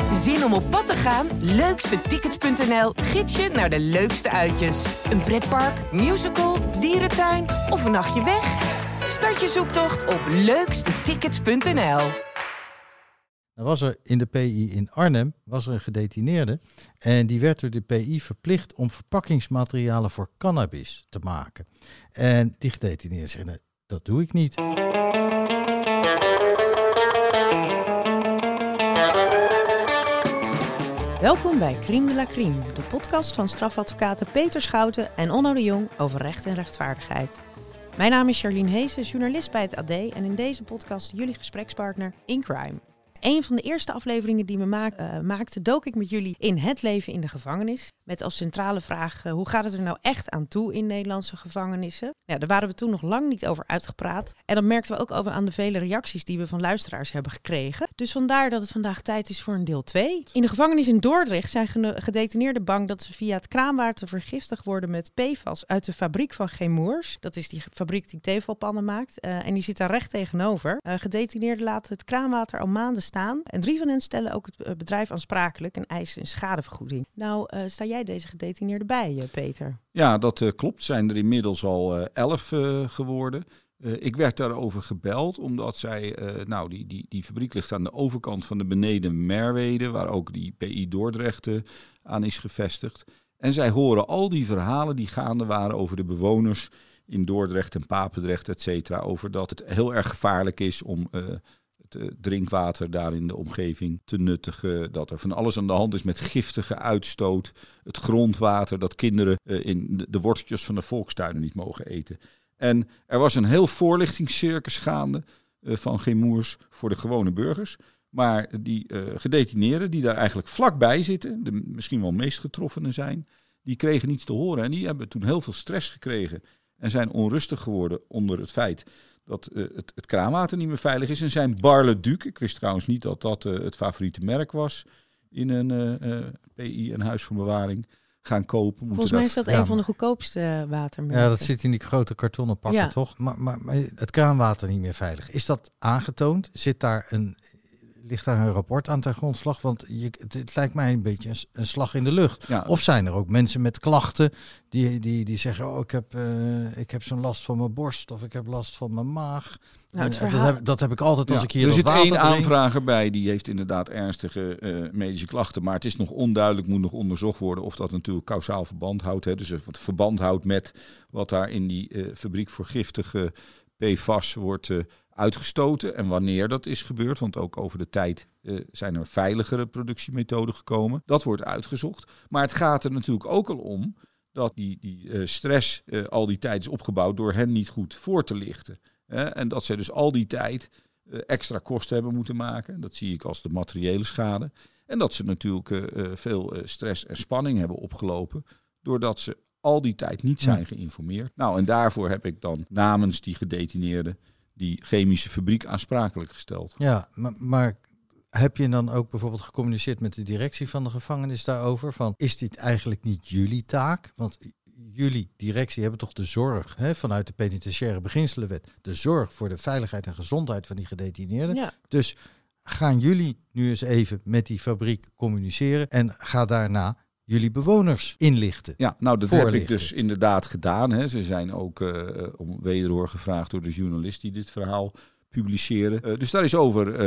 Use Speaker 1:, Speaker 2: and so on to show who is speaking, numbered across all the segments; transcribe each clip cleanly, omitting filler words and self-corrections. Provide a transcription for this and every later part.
Speaker 1: Zin om op pad te gaan? Leukstetickets.nl gids je naar de leukste uitjes. Een pretpark, musical, dierentuin of een nachtje weg? Start je zoektocht op leukstetickets.nl.
Speaker 2: Was er in de PI in Arnhem een gedetineerde en die werd door de PI verplicht om verpakkingsmaterialen voor cannabis te maken. En die gedetineerde zei, dat doe ik niet.
Speaker 3: Welkom bij Crime de la Crime, de podcast van strafadvocaten Peter Schouten en Onno de Jong over recht en rechtvaardigheid. Mijn naam is Charlene Heesen, journalist bij het AD en in deze podcast jullie gesprekspartner in crime. Een van de eerste afleveringen die we maakten, dook ik met jullie in het leven in de gevangenis. Met als centrale vraag, hoe gaat het er nou echt aan toe in Nederlandse gevangenissen? Ja, daar waren we toen nog lang niet over uitgepraat. En dat merkten we ook over aan de vele reacties die we van luisteraars hebben gekregen. Dus vandaar dat het vandaag tijd is voor een deel 2. In de gevangenis in Dordrecht zijn gedetineerden bang dat ze via het kraanwater vergiftigd worden met PFAS uit de fabriek van Chemours. Dat is die fabriek die tevelpannen maakt. En die zit daar recht tegenover. Gedetineerden laten het kraanwater al maanden staan. En 3 van hen stellen ook het bedrijf aansprakelijk en eisen een schadevergoeding. Nou, sta jij deze gedetineerden bij, Peter?
Speaker 4: Ja, dat klopt. Zijn er inmiddels al 11 geworden. Ik werd daarover gebeld, omdat zij... die fabriek ligt aan de overkant van de beneden Merwede, waar ook die PI Dordrecht aan is gevestigd. En zij horen al die verhalen die gaande waren over de bewoners in Dordrecht en Papendrecht, et cetera. Over dat het heel erg gevaarlijk is om het drinkwater daar in de omgeving te nuttigen. Dat er van alles aan de hand is met giftige uitstoot. Het grondwater, dat kinderen in de worteltjes van de volkstuinen niet mogen eten. En er was een heel voorlichtingscircus gaande van Chemours voor de gewone burgers. Maar die gedetineerden die daar eigenlijk vlakbij zitten, de misschien wel meest getroffenen zijn, die kregen niets te horen. En die hebben toen heel veel stress gekregen en zijn onrustig geworden onder het feit dat het kraanwater niet meer veilig is. En zijn Bar-le-Duc, ik wist trouwens niet dat dat het favoriete merk was in een PI, een huis van bewaring, gaan kopen.
Speaker 3: Volgens mij is dat een van de goedkoopste watermerken.
Speaker 2: Ja, dat zit in die grote kartonnen pakken, toch? Maar het kraanwater niet meer veilig. Is dat aangetoond? Ligt daar een rapport aan ten grondslag? Want het lijkt mij een beetje een slag in de lucht. Ja. Of zijn er ook mensen met klachten die zeggen, ik heb zo'n last van mijn borst of ik heb last van mijn maag. Nou, dat heb ik altijd als ik hier water drink. Er zit
Speaker 4: 1 aanvrager bij, die heeft inderdaad ernstige medische klachten. Maar het is nog onduidelijk, moet nog onderzocht worden of dat natuurlijk kausaal verband houdt. Hè. Dus wat verband houdt met wat daar in die fabriek voor giftige PFAS wordt uitgestoten en wanneer dat is gebeurd. Want ook over de tijd zijn er veiligere productiemethoden gekomen. Dat wordt uitgezocht. Maar het gaat er natuurlijk ook al om dat die stress al die tijd is opgebouwd door hen niet goed voor te lichten. En dat ze dus al die tijd extra kosten hebben moeten maken. Dat zie ik als de materiële schade. En dat ze natuurlijk veel stress en spanning hebben opgelopen doordat ze al die tijd niet zijn geïnformeerd. Nou, en daarvoor heb ik dan namens die gedetineerden die chemische fabriek aansprakelijk gesteld.
Speaker 2: Ja, maar heb je dan ook bijvoorbeeld gecommuniceerd met de directie van de gevangenis daarover? Van, is dit eigenlijk niet jullie taak? Want jullie directie hebben toch de zorg, vanuit de penitentiaire beginselenwet, de zorg voor de veiligheid en gezondheid van die gedetineerden. Ja. Dus gaan jullie nu eens even met die fabriek communiceren en ga daarna jullie bewoners inlichten.
Speaker 4: Ja, nou dat heb ik dus inderdaad gedaan. Hè. Ze zijn ook om wederhoor gevraagd door de journalist die dit verhaal publiceren. Dus daar is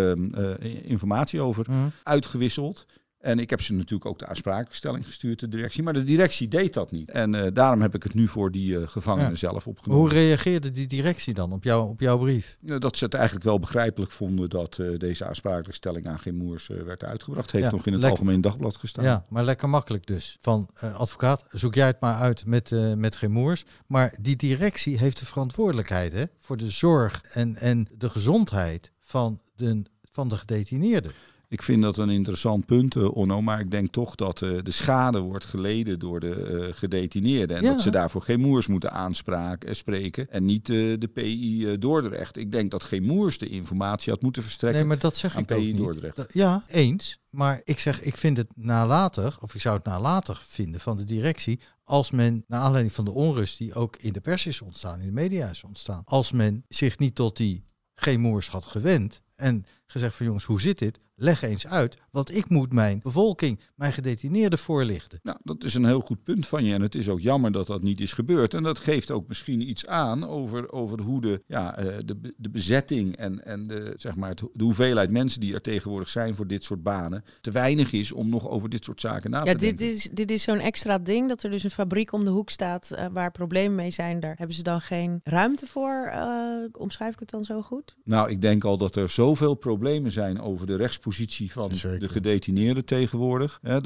Speaker 4: informatie over uitgewisseld. En ik heb ze natuurlijk ook de aansprakelijkstelling gestuurd, de directie. Maar de directie deed dat niet. En daarom heb ik het nu voor die gevangenen zelf opgenomen.
Speaker 2: Hoe reageerde die directie dan op jouw brief?
Speaker 4: Dat ze het eigenlijk wel begrijpelijk vonden dat deze aansprakelijkstelling aan Chemours werd uitgebracht. Heeft nog in het Algemeen Dagblad gestaan.
Speaker 2: Ja, maar lekker makkelijk dus. Van advocaat, zoek jij het maar uit met Chemours. Maar die directie heeft de verantwoordelijkheid voor de zorg en de gezondheid van de gedetineerden.
Speaker 4: Ik vind dat een interessant punt, Onno, maar ik denk toch dat de schade wordt geleden door de gedetineerden. En dat ze daarvoor Chemours moeten aanspreken en niet de PI Dordrecht. Ik denk dat Chemours de informatie had moeten verstrekken.
Speaker 2: Nee, maar dat zeg
Speaker 4: aan
Speaker 2: ik
Speaker 4: PI
Speaker 2: ook
Speaker 4: Dordrecht.
Speaker 2: Niet. Ja, eens. Maar ik vind het nalatig, of ik zou het nalatig vinden van de directie, als men, naar aanleiding van de onrust die ook in de pers is ontstaan, in de media is ontstaan, als men zich niet tot die Chemours had gewend en gezegd van jongens, hoe zit dit? leg eens uit, want ik moet mijn bevolking, mijn gedetineerden voorlichten.
Speaker 4: Nou, dat is een heel goed punt van je. En het is ook jammer dat dat niet is gebeurd. En dat geeft ook misschien iets aan over hoe de bezetting en de hoeveelheid mensen die er tegenwoordig zijn voor dit soort banen te weinig is om nog over dit soort zaken na te denken.
Speaker 3: Dit is zo'n extra ding dat er dus een fabriek om de hoek staat waar problemen mee zijn. Daar hebben ze dan geen ruimte voor. Omschrijf ik het dan zo goed?
Speaker 4: Nou, ik denk al dat er zoveel problemen zijn over de rechtspositie van de gedetineerden tegenwoordig. Het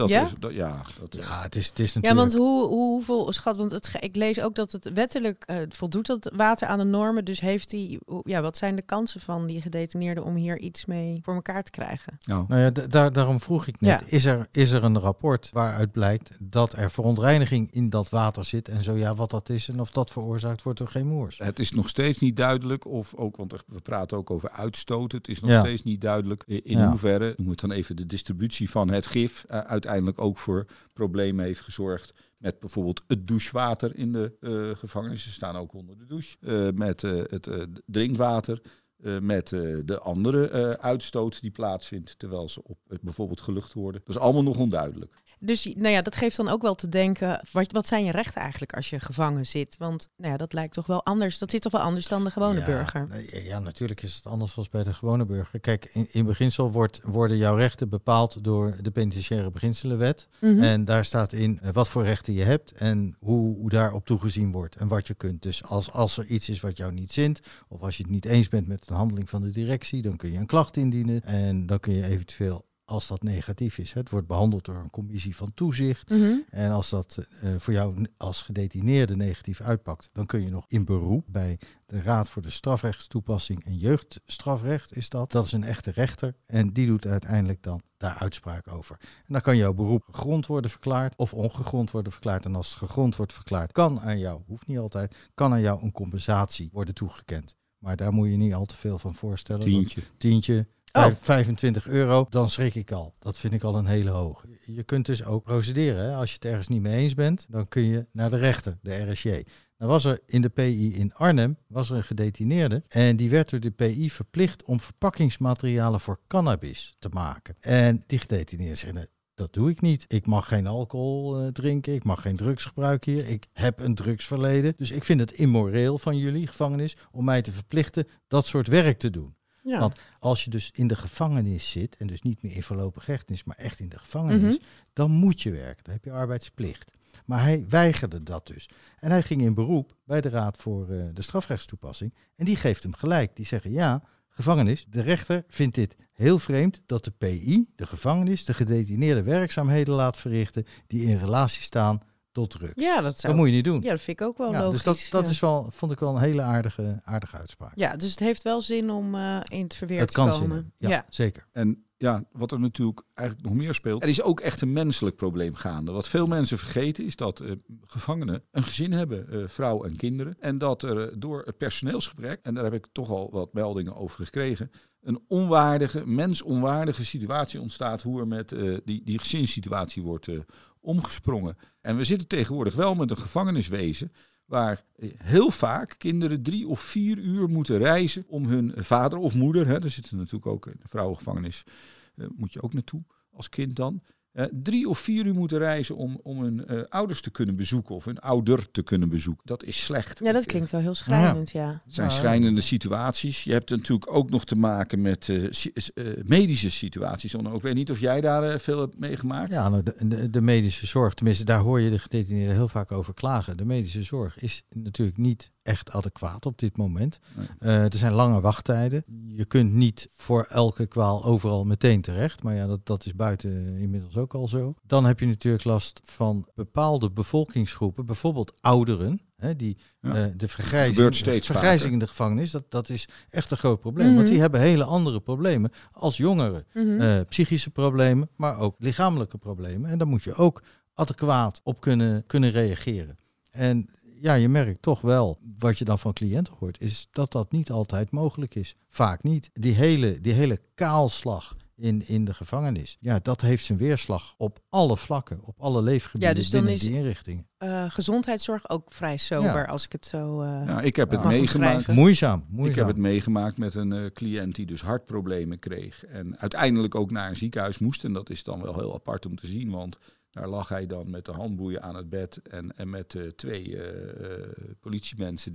Speaker 4: is natuurlijk...
Speaker 3: Ja, want hoeveel schat? Want ik lees ook dat het wettelijk voldoet dat water aan de normen. Dus wat zijn de kansen van die gedetineerden om hier iets mee voor elkaar te krijgen?
Speaker 2: Nou ja, daarom vroeg ik net. Ja. Is er een rapport waaruit blijkt dat er verontreiniging in dat water zit? En zo ja, wat dat is en of dat veroorzaakt wordt door geen moers?
Speaker 4: Het is nog steeds niet duidelijk of ook, want we praten ook over uitstoot. Het is nog steeds niet duidelijk in hoeverre, noem het dan even, de distributie van het gif uiteindelijk ook voor problemen heeft gezorgd. Met bijvoorbeeld het douchewater in de gevangenissen. Ze staan ook onder de douche. Met het drinkwater. Met de andere uitstoot die plaatsvindt terwijl ze bijvoorbeeld gelucht worden. Dat is allemaal nog onduidelijk.
Speaker 3: Dus dat geeft dan ook wel te denken, wat zijn je rechten eigenlijk als je gevangen zit? Want dat lijkt toch wel anders. Dat zit toch wel anders dan de gewone burger?
Speaker 2: Ja, natuurlijk is het anders dan bij de gewone burger. Kijk, in beginsel worden jouw rechten bepaald door de penitentiaire beginselenwet. Mm-hmm. En daar staat in wat voor rechten je hebt en hoe daarop toegezien wordt en wat je kunt. Dus als er iets is wat jou niet zint, of als je het niet eens bent met een handeling van de directie, dan kun je een klacht indienen en dan kun je eventueel, als dat negatief is, het wordt behandeld door een commissie van toezicht. Mm-hmm. En als dat voor jou als gedetineerde negatief uitpakt, dan kun je nog in beroep bij de Raad voor de Strafrechtstoepassing en Jeugdstrafrecht is dat. Dat is een echte rechter en die doet uiteindelijk dan daar uitspraak over. En dan kan jouw beroep gegrond worden verklaard of ongegrond worden verklaard. En als het gegrond wordt verklaard, kan aan jou, hoeft niet altijd, kan aan jou een compensatie worden toegekend. Maar daar moet je niet al te veel van voorstellen. Tientje. 25 €, dan schrik ik al. Dat vind ik al een hele hoge. Je kunt dus ook procederen. Hè? Als je het ergens niet mee eens bent, dan kun je naar de rechter, de RSJ. Dan was er in de PI in Arnhem een gedetineerde en die werd door de PI verplicht om verpakkingsmaterialen voor cannabis te maken. En die gedetineerden zeggen, dat doe ik niet. Ik mag geen alcohol drinken, ik mag geen drugs gebruiken hier, ik heb een drugsverleden. Dus ik vind het immoreel van jullie gevangenis om mij te verplichten dat soort werk te doen. Ja. Want als je dus in de gevangenis zit, en dus niet meer in voorlopige hechtenis, maar echt in de gevangenis, dan moet je werken. Dan heb je arbeidsplicht. Maar hij weigerde dat dus. En hij ging in beroep bij de Raad voor de Strafrechtstoepassing. En die geeft hem gelijk. Die zeggen, ja, gevangenis, de rechter vindt dit heel vreemd dat de PI, de gevangenis, de gedetineerde werkzaamheden laat verrichten die in relatie staan tot drugs. Ja, dat moet je niet doen.
Speaker 3: Ja, dat vind ik ook wel logisch.
Speaker 2: Dus dat is wel, vond ik wel een hele aardige uitspraak.
Speaker 3: Ja, dus het heeft wel zin om in het verweer te komen. Het kan zin,
Speaker 2: ja, zeker.
Speaker 4: En wat er natuurlijk eigenlijk nog meer speelt, er is ook echt een menselijk probleem gaande. Wat veel mensen vergeten is dat gevangenen een gezin hebben, vrouw en kinderen. En dat er door het personeelsgebrek, en daar heb ik toch al wat meldingen over gekregen, een mensonwaardige situatie ontstaat hoe er met die gezinssituatie wordt omgesprongen. En we zitten tegenwoordig wel met een gevangeniswezen waar heel vaak kinderen 3 of 4 uur moeten reizen om hun vader of moeder, er zitten natuurlijk ook in de vrouwengevangenis, moet je ook naartoe als kind dan, 3 of 4 uur moeten reizen om hun ouders te kunnen bezoeken of hun ouder te kunnen bezoeken. Dat is slecht.
Speaker 3: Ja, dat klinkt wel heel schrijnend, ja.
Speaker 4: Het zijn schrijnende situaties. Je hebt natuurlijk ook nog te maken met medische situaties. Ik weet niet of jij daar veel hebt meegemaakt.
Speaker 2: Ja, nou, de medische zorg, tenminste daar hoor je de gedetineerden heel vaak over klagen. De medische zorg is natuurlijk niet echt adequaat op dit moment. Nee. Er zijn lange wachttijden. Je kunt niet voor elke kwaal overal meteen terecht. Maar ja, dat is buiten inmiddels ook al zo. Dan heb je natuurlijk last van bepaalde bevolkingsgroepen. Bijvoorbeeld ouderen. De vergrijzing in de gevangenis. Dat is echt een groot probleem. Mm-hmm. Want die hebben hele andere problemen als jongeren. Mm-hmm. Psychische problemen, maar ook lichamelijke problemen. En daar moet je ook adequaat op kunnen reageren. En ja, je merkt toch wel, wat je dan van cliënten hoort, is dat niet altijd mogelijk is. Vaak niet. Die hele kaalslag in de gevangenis. Ja, dat heeft zijn weerslag op alle vlakken, op alle leefgebieden
Speaker 3: dus dan
Speaker 2: binnen
Speaker 3: is
Speaker 2: die inrichtingen.
Speaker 3: Gezondheidszorg ook vrij sober, als ik het zo
Speaker 4: ik heb het
Speaker 3: mag
Speaker 4: meegemaakt.
Speaker 3: omschrijven.
Speaker 2: Moeizaam.
Speaker 4: Ik heb het meegemaakt met een cliënt die dus hartproblemen kreeg. En uiteindelijk ook naar een ziekenhuis moest. En dat is dan wel heel apart om te zien. Want daar lag hij dan met de handboeien aan het bed. En met 2 politiemensen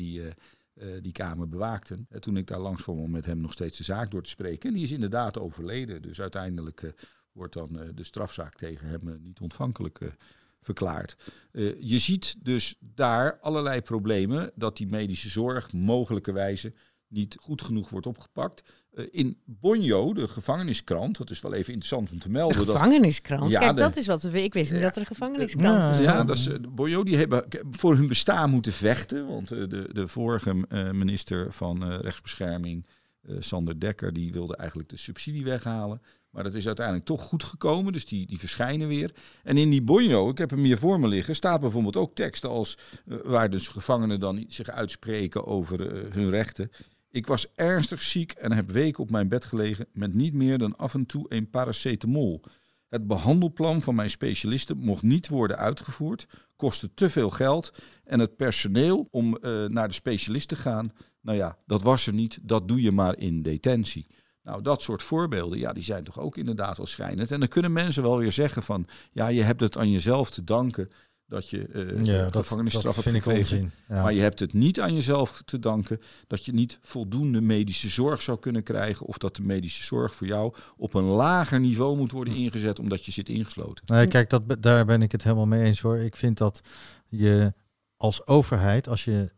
Speaker 4: die kamer bewaakten. En toen ik daar langs kwam om met hem nog steeds de zaak door te spreken. En die is inderdaad overleden. Dus uiteindelijk wordt dan de strafzaak tegen hem niet ontvankelijk verklaard. Je ziet dus daar allerlei problemen dat die medische zorg mogelijkerwijze niet goed genoeg wordt opgepakt. In Bonjo, de gevangeniskrant, dat is wel even interessant om te melden.
Speaker 3: De gevangeniskrant?
Speaker 4: Ja,
Speaker 3: Kijk, dat is wat ik wist niet dat er een gevangeniskrant was.
Speaker 4: Ja, dat is, Bonjo die hebben voor hun bestaan moeten vechten. Want de vorige minister van Rechtsbescherming, Sander Dekker, die wilde eigenlijk de subsidie weghalen. Maar dat is uiteindelijk toch goed gekomen, dus die verschijnen weer. En in die Bonjo, ik heb hem hier voor me liggen, staat bijvoorbeeld ook teksten als waar dus gevangenen dan zich uitspreken over hun rechten. Ik was ernstig ziek en heb weken op mijn bed gelegen met niet meer dan af en toe een paracetamol. Het behandelplan van mijn specialisten mocht niet worden uitgevoerd, kostte te veel geld en het personeel om naar de specialist te gaan, nou ja, dat was er niet, dat doe je maar in detentie. Nou, dat soort voorbeelden, ja, die zijn toch ook inderdaad wel schrijnend. En dan kunnen mensen wel weer zeggen van, ja, je hebt het aan jezelf te danken dat je gevangenisstraf hebt gekregen. Ja. Maar je hebt het niet aan jezelf te danken dat je niet voldoende medische zorg zou kunnen krijgen of dat de medische zorg voor jou op een lager niveau moet worden ingezet omdat je zit ingesloten.
Speaker 2: Nee, kijk, daar ben ik het helemaal mee eens hoor. Ik vind dat je als overheid, als je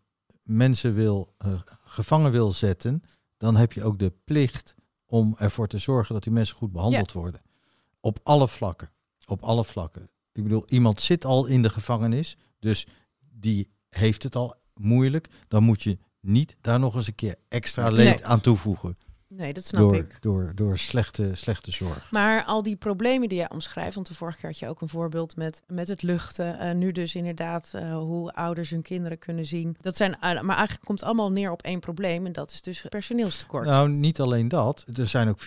Speaker 2: mensen gevangen wil zetten, dan heb je ook de plicht om ervoor te zorgen dat die mensen goed behandeld worden. Op alle vlakken. Op alle vlakken. Ik bedoel, iemand zit al in de gevangenis, dus die heeft het al moeilijk. Dan moet je niet daar nog eens een keer extra leed aan toevoegen.
Speaker 3: Nee, dat snap ik.
Speaker 2: Door slechte zorg.
Speaker 3: Maar al die problemen die jij omschrijft, want de vorige keer had je ook een voorbeeld met het luchten. Nu dus inderdaad hoe ouders hun kinderen kunnen zien. Dat zijn, maar eigenlijk komt het allemaal neer op één probleem en dat is dus personeelstekort.
Speaker 2: Nou, niet alleen dat. Er zijn ook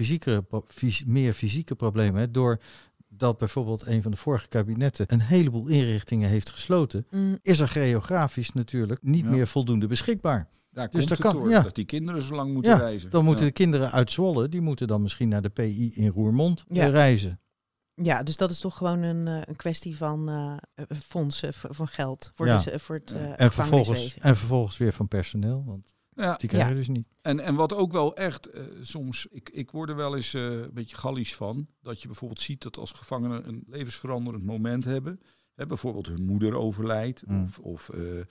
Speaker 2: meer fysieke problemen. Hè. Doordat bijvoorbeeld een van de vorige kabinetten een heleboel inrichtingen heeft gesloten, is er geografisch natuurlijk niet meer voldoende beschikbaar.
Speaker 4: Daar dus komt dat die kinderen zo lang moeten reizen.
Speaker 2: Dan moeten de kinderen uit Zwolle, die moeten dan misschien naar de PI in Roermond reizen.
Speaker 3: Ja, dus dat is toch gewoon een kwestie van fondsen, van geld voor het
Speaker 2: en vervolgens weer van personeel, want die krijgen je dus niet.
Speaker 4: En wat ook wel echt soms, ik word er wel eens een beetje gallisch van, dat je bijvoorbeeld ziet dat als gevangenen een levensveranderend moment hebben, bijvoorbeeld hun moeder overlijdt of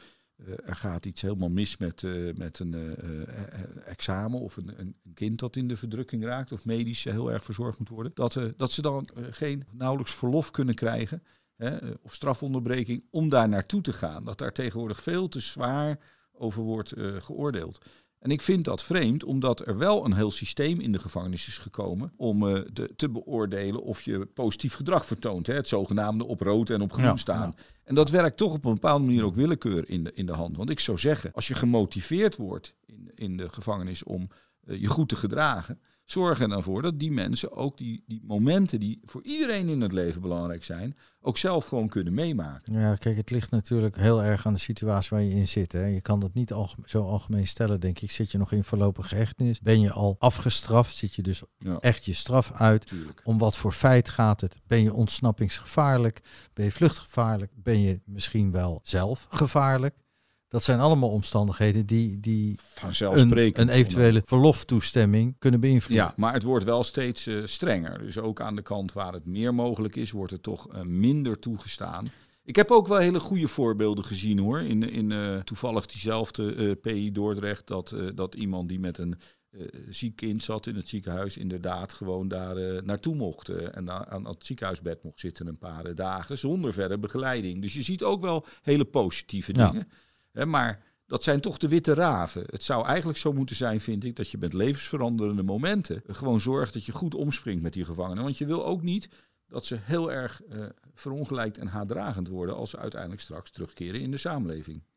Speaker 4: er gaat iets helemaal mis met een examen of een kind dat in de verdrukking raakt of medisch heel erg verzorgd moet worden. Dat ze dan nauwelijks verlof kunnen krijgen of strafonderbreking om daar naartoe te gaan. Dat daar tegenwoordig veel te zwaar over wordt geoordeeld. En ik vind dat vreemd, omdat er wel een heel systeem in de gevangenis is gekomen om te beoordelen of je positief gedrag vertoont. Het zogenaamde op rood en op groen staan. Ja. En dat werkt toch op een bepaalde manier ook willekeur in de hand. Want ik zou zeggen, als je gemotiveerd wordt in de gevangenis om je goed te gedragen, zorg er dan voor dat die mensen ook die momenten die voor iedereen in het leven belangrijk zijn, ook zelf gewoon kunnen meemaken.
Speaker 2: Ja, kijk, het ligt natuurlijk heel erg aan de situatie waar je in zit. Hè. Je kan dat niet zo algemeen stellen, denk ik. Zit je nog in voorlopige hechtenis? Ben je al afgestraft? Zit je dus echt je straf uit?
Speaker 4: Tuurlijk.
Speaker 2: Om wat voor feit gaat het? Ben je ontsnappingsgevaarlijk? Ben je vluchtgevaarlijk? Ben je misschien wel zelf gevaarlijk? Dat zijn allemaal omstandigheden die een eventuele verloftoestemming kunnen beïnvloeden.
Speaker 4: Ja, maar het wordt wel steeds strenger. Dus ook aan de kant waar het meer mogelijk is, wordt het toch minder toegestaan. Ik heb ook wel hele goede voorbeelden gezien hoor. In toevallig diezelfde PI Dordrecht, dat iemand die met een ziek kind zat in het ziekenhuis inderdaad gewoon daar naartoe mocht. En aan het ziekenhuisbed mocht zitten een paar dagen zonder verdere begeleiding. Dus je ziet ook wel hele positieve dingen. Maar dat zijn toch de witte raven. Het zou eigenlijk zo moeten zijn, vind ik, dat je met levensveranderende momenten gewoon zorgt dat je goed omspringt met die gevangenen. Want je wil ook niet dat ze heel erg verongelijkt en haatdragend worden als ze uiteindelijk straks terugkeren in de samenleving.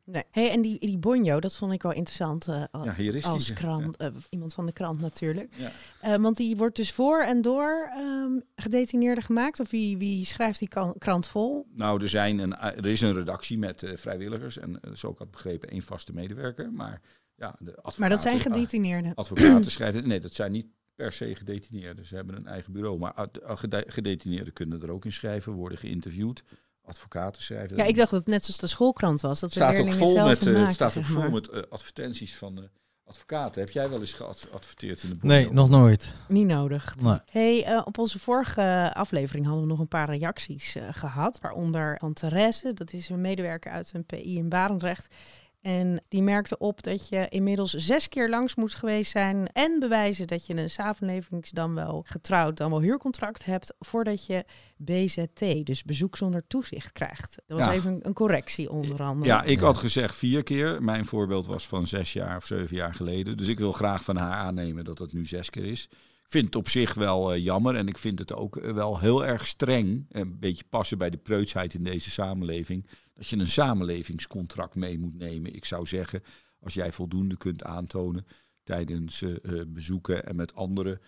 Speaker 3: Nee. Hey, en die Bonjo, dat vond ik wel interessant
Speaker 4: hier is
Speaker 3: als
Speaker 4: die.
Speaker 3: krant, iemand van de krant natuurlijk.
Speaker 4: Ja.
Speaker 3: Want die wordt dus voor en door gedetineerden gemaakt? Of wie schrijft die krant vol?
Speaker 4: Nou, er is een redactie met vrijwilligers en zo ik had begrepen 1 vaste medewerker. Maar ja, de advocaten...
Speaker 3: Maar dat zijn gedetineerden?
Speaker 4: Advocaten schrijven... Nee, dat zijn niet per se gedetineerden. Ze hebben een eigen bureau. Maar gedetineerden kunnen er ook in schrijven, worden geïnterviewd. Advocaten schrijven.
Speaker 3: Ja, ik dacht dat het net zoals de schoolkrant was. Dat
Speaker 4: staat ook vol
Speaker 3: maken,
Speaker 4: staat ook vol met advertenties van de advocaten. Heb jij wel eens geadverteerd in de boek?
Speaker 2: Nee, nog nooit.
Speaker 3: Niet nodig.
Speaker 2: Nee.
Speaker 3: Hey, op onze vorige aflevering hadden we nog een paar reacties gehad. Waaronder van Therese, dat is een medewerker uit een PI in Barendrecht. En die merkte op dat je inmiddels 6 keer langs moet geweest zijn en bewijzen dat je een samenlevings dan wel getrouwd, dan wel huurcontract hebt voordat je BZT, dus bezoek zonder toezicht, krijgt. Dat was even een correctie onder andere.
Speaker 4: Ja, ik had gezegd 4 keer. Mijn voorbeeld was van 6 jaar of 7 jaar geleden. Dus ik wil graag van haar aannemen dat het nu 6 keer is. Ik vind het op zich wel jammer en ik vind het ook wel heel erg streng. Een beetje passen bij de preutsheid in deze samenleving. Dat je een samenlevingscontract mee moet nemen. Ik zou zeggen, als jij voldoende kunt aantonen tijdens bezoeken en met anderen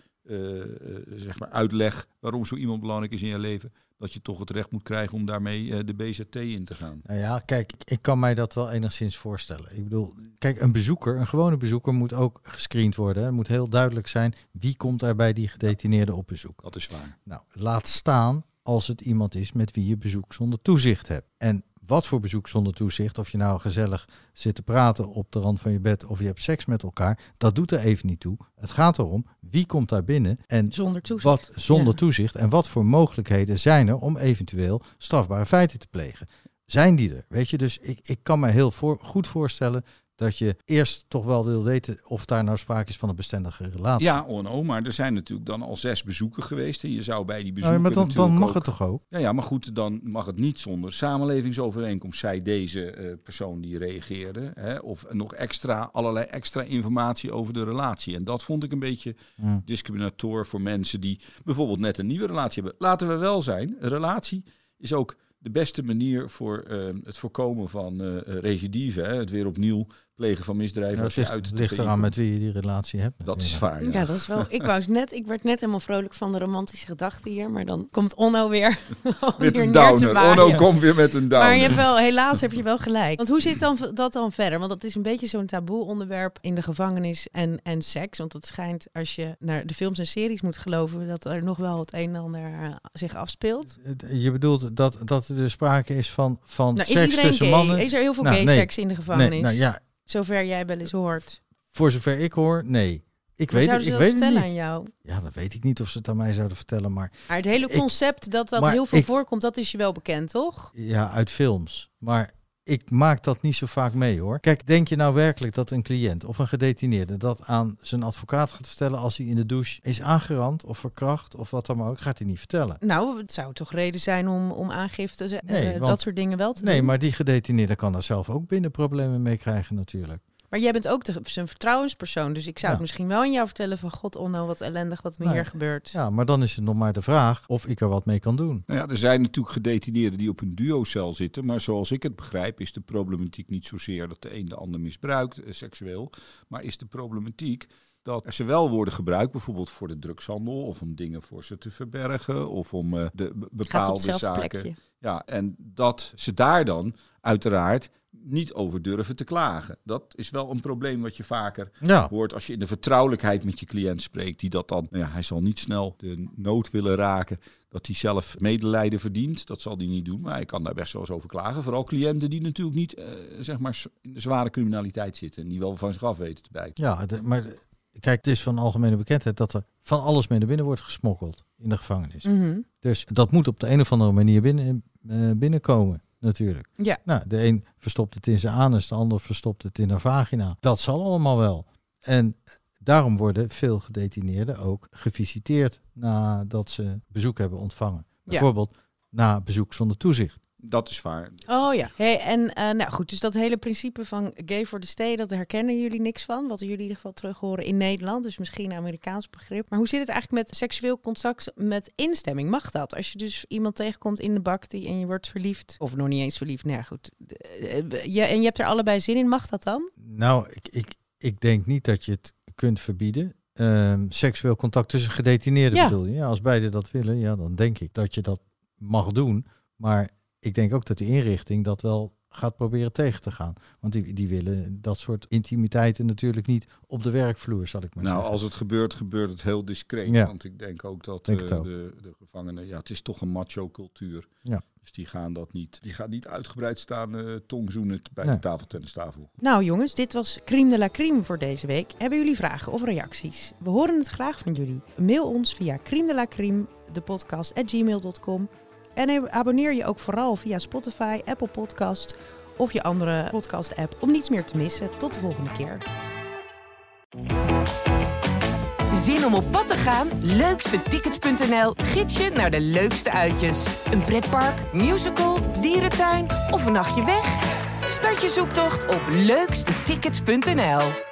Speaker 4: zeg maar uitleg waarom zo iemand belangrijk is in je leven, dat je toch het recht moet krijgen om daarmee de BZT in te gaan.
Speaker 2: Nou ja, kijk, ik kan mij dat wel enigszins voorstellen. Ik bedoel, kijk, een gewone bezoeker moet ook gescreend worden. Het moet heel duidelijk zijn wie komt er bij die gedetineerde op bezoek.
Speaker 4: Dat is waar.
Speaker 2: Nou, laat staan als het iemand is met wie je bezoek zonder toezicht hebt. En wat voor bezoek zonder toezicht, of je nou gezellig zit te praten op de rand van je bed of je hebt seks met elkaar, dat doet er even niet toe. Het gaat erom, wie komt daar binnen en
Speaker 3: zonder toezicht.
Speaker 2: Toezicht en wat voor mogelijkheden zijn er om eventueel strafbare feiten te plegen. Zijn die er? Weet je, dus ik kan me heel goed voorstellen dat je eerst toch wel wil weten of daar nou sprake is van een bestendige relatie.
Speaker 4: Ja, maar er zijn natuurlijk dan al 6 bezoeken geweest. En je zou bij die bezoeken
Speaker 2: maar dan mag het toch ook?
Speaker 4: Ja, maar goed, dan mag het niet zonder samenlevingsovereenkomst. Zij deze persoon die reageerde. Hè, of nog allerlei extra informatie over de relatie. En dat vond ik een beetje discriminator voor mensen die bijvoorbeeld net een nieuwe relatie hebben. Laten we wel zijn, een relatie is ook de beste manier voor het voorkomen van recidive. Hè, het weer opnieuw plegen van misdrijven.
Speaker 2: Het ligt eraan met wie je die relatie hebt.
Speaker 4: Dat is waar.
Speaker 3: Ja, dat is wel. Ik werd net helemaal vrolijk van de romantische gedachten hier, maar dan komt Onno weer
Speaker 4: met een downer. Onno komt weer met een downer.
Speaker 3: Maar helaas heb je wel gelijk. Want hoe zit dat dan verder? Want dat is een beetje zo'n taboe onderwerp in de gevangenis en seks. Want het schijnt, als je naar de films en series moet geloven, dat er nog wel het een en ander zich afspeelt.
Speaker 2: Je bedoelt dat er dus sprake is van
Speaker 3: is
Speaker 2: seks tussen mannen?
Speaker 3: Is er heel veel gay seks in de gevangenis?
Speaker 2: Nee, nou ja.
Speaker 3: Zover jij wel eens hoort.
Speaker 2: Voor zover ik hoor, nee. Ik weet het niet.
Speaker 3: Aan jou?
Speaker 2: Ja, dat weet ik niet of ze het aan mij zouden vertellen. Maar
Speaker 3: het hele concept dat heel veel voorkomt, dat is je wel bekend, toch?
Speaker 2: Ja, uit films. Maar ik maak dat niet zo vaak mee, hoor. Kijk, denk je nou werkelijk dat een cliënt of een gedetineerde dat aan zijn advocaat gaat vertellen als hij in de douche is aangerand of verkracht of wat dan maar ook? Gaat hij niet vertellen. Nou,
Speaker 3: het zou toch reden zijn om aangifte, dat soort dingen wel te doen?
Speaker 2: Nee, maar die gedetineerde kan daar zelf ook binnen problemen mee krijgen natuurlijk.
Speaker 3: Maar jij bent ook zijn vertrouwenspersoon. Dus ik zou het misschien wel aan jou vertellen van God, Onno, wat ellendig wat me hier gebeurt.
Speaker 2: Ja, maar dan is het nog maar de vraag of ik er wat mee kan doen.
Speaker 4: Nou ja, er zijn natuurlijk gedetineerden die op een duocel zitten. Maar zoals ik het begrijp is de problematiek niet zozeer dat de een de ander misbruikt, seksueel. Maar is de problematiek dat ze wel worden gebruikt, bijvoorbeeld voor de drugshandel of om dingen voor ze te verbergen of om de bepaalde zaken. Plekje. Ja, en dat ze daar dan uiteraard niet over durven te klagen. Dat is wel een probleem wat je vaker hoort als je in de vertrouwelijkheid met je cliënt spreekt, die dat dan, hij zal niet snel de nood willen raken dat hij zelf medelijden verdient. Dat zal hij niet doen, maar hij kan daar best wel eens over klagen. Vooral cliënten die natuurlijk niet in de zware criminaliteit zitten en die wel van zich af weten te bijten.
Speaker 2: Ja, maar kijk, het is van algemene bekendheid dat er van alles mee naar binnen wordt gesmokkeld in de gevangenis. Mm-hmm. Dus dat moet op de een of andere manier binnenkomen. Natuurlijk.
Speaker 3: Ja.
Speaker 2: Nou, de een verstopt het in zijn anus, de ander verstopt het in haar vagina. Dat zal allemaal wel. En daarom worden veel gedetineerden ook gevisiteerd nadat ze bezoek hebben ontvangen. Bijvoorbeeld na bezoek zonder toezicht.
Speaker 4: Dat is waar.
Speaker 3: Oh ja. Hey, en nou goed, dus dat hele principe van gay for the stay, dat herkennen jullie niks van. Wat jullie in ieder geval terug horen in Nederland. Dus misschien een Amerikaans begrip. Maar hoe zit het eigenlijk met seksueel contact met instemming? Mag dat? Als je dus iemand tegenkomt in de baktie en je wordt verliefd. Of nog niet eens verliefd. Nou ja, goed. En je hebt er allebei zin in. Mag dat dan?
Speaker 2: Nou, ik denk niet dat je het kunt verbieden. Seksueel contact tussen gedetineerden bedoel je? Ja, als beide dat willen, ja, dan denk ik dat je dat mag doen. Maar ik denk ook dat de inrichting dat wel gaat proberen tegen te gaan. Want die willen dat soort intimiteiten natuurlijk niet op de werkvloer, zal ik maar zeggen.
Speaker 4: Nou, als het gebeurt, gebeurt het heel discreet.
Speaker 2: Ja.
Speaker 4: Want ik denk ook dat de gevangenen... Ja, het is toch een macho-cultuur.
Speaker 2: Ja.
Speaker 4: Dus die gaan niet uitgebreid staan tongzoenen bij de tafeltennistafel.
Speaker 3: Nou jongens, dit was Crime de la Crime voor deze week. Hebben jullie vragen of reacties? We horen het graag van jullie. Mail ons via crimedelacrime@gmail.com. En abonneer je ook vooral via Spotify, Apple Podcast of je andere podcast-app om niets meer te missen. Tot de volgende keer.
Speaker 1: Zin om op pad te gaan? Leukstetickets.nl gids je naar de leukste uitjes. Een pretpark, musical, dierentuin of een nachtje weg? Start je zoektocht op leukstetickets.nl.